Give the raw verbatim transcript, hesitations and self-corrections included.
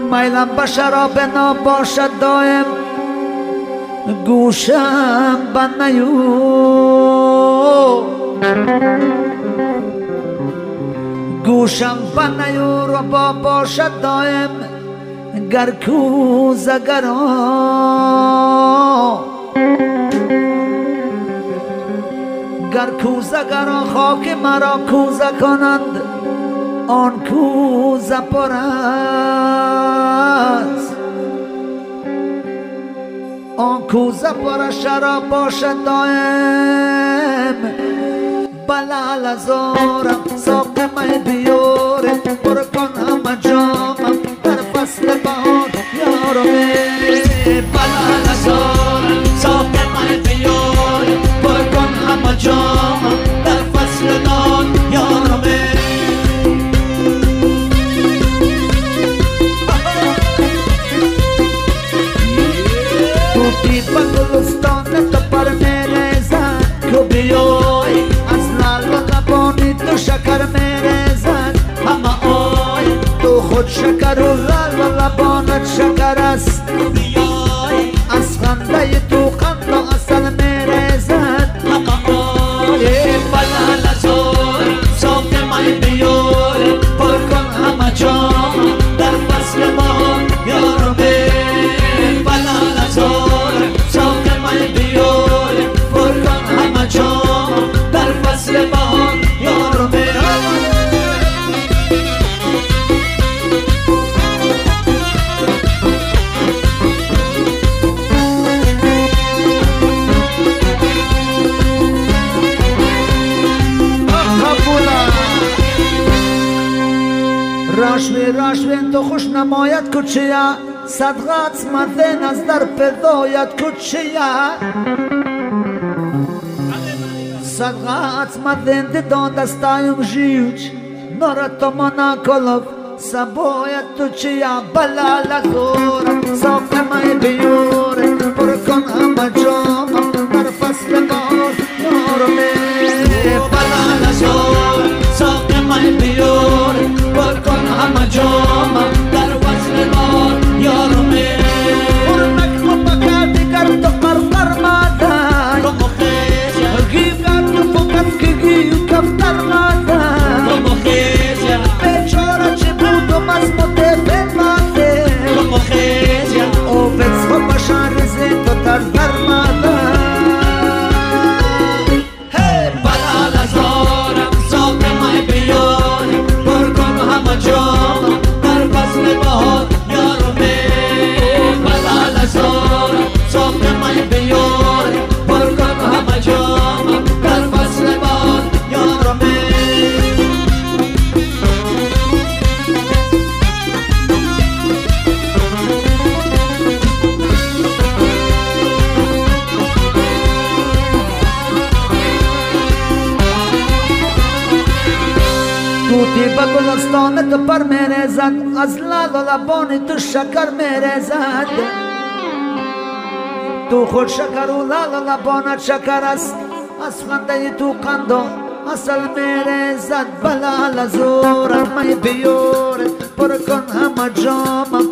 میلم به شراب نباشد دایم گوشم بند نیو گوشم بند نیو رو با باشد دایم گر کوزه گرا گر کوزه گرا خاک مرا کوزه کنند آن کوزه پر است آن کوزه پر شراب باشد دایم بلال زارم ساق می بیاره پر کن همه جامم در فصل بهار یارم بلال زارم ساق می بیاره پر کن همه جامم در فصل بهار یارم توتی با گلستان تو پر میرزن که بیای از لال و لبانی تو شکر میرزن همه آی تو خود شکر و لال و لبانت شکر است بیای از خنده تو قند و اصل میرزن همه آی بلال زار ساق می بیار پر کن همه جام در فصل بهار یارم بلال زار ساق می بیار پر کن همه جام در فصل بهار یارم راشوی راشوی تو خوش نماید کچیا صدقات مدن از در پدایت کچیا صدقات مدن دان دستایم جیوچ نورا تو منا کلوب سبایت تو چیا بلال زورم ساق می بیوره پر کن همه جامم در فصل بهار یارم بلال زورم ساق می بیوره پر کن همه جامم در فصل بهار یارم برنک مبکر دیگر تو قرقر مادن تو مخیز گیگر تو فکر که گیو کفتر مادن تو مخیز بیچاره چی بود و مزموته بمانده تو مخیز او بس و بشان رزی تو تر در مادن بلال زارم ساق می بیار پر کن همه جامم در فصل بهار یارم بلال زارم ساق می بیار پر کن همه جامم در فصل بهار یارم توتی با گلستان تو پر میرزد از لال و لبانی تو شکر میرزد تو خود شکر و لال و لبانت شکر است از خنده تو قند و اصل میرزد بلال زورم می بیاره پر کن همه جامم